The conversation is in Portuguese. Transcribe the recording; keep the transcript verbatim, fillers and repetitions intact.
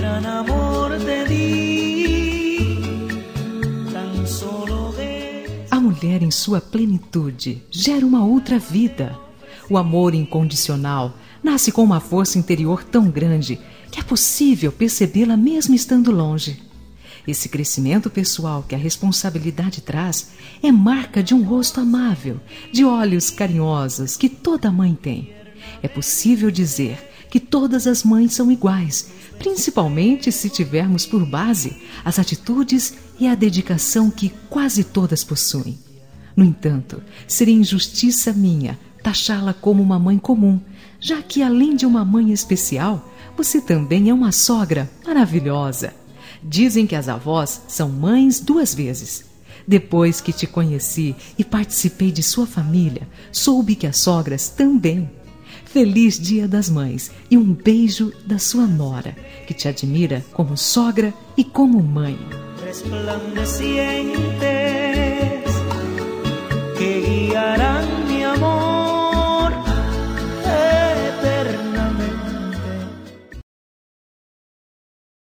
gran amor te di, tan solo de... A mulher em sua plenitude gera uma outra vida. O amor incondicional nasce com uma força interior tão grande que é possível percebê-la mesmo estando longe. Esse crescimento pessoal que a responsabilidade traz é marca de um rosto amável, de olhos carinhosos que toda mãe tem. É possível dizer que todas as mães são iguais, principalmente se tivermos por base as atitudes e a dedicação que quase todas possuem. No entanto, seria injustiça minha taxá-la como uma mãe comum, já que além de uma mãe especial, você também é uma sogra maravilhosa. Dizem que as avós são mães duas vezes. Depois que te conheci e participei de sua família, soube que as sogras também. Feliz Dia das Mães e um beijo da sua nora, que te admira como sogra e como mãe. Resplandeciente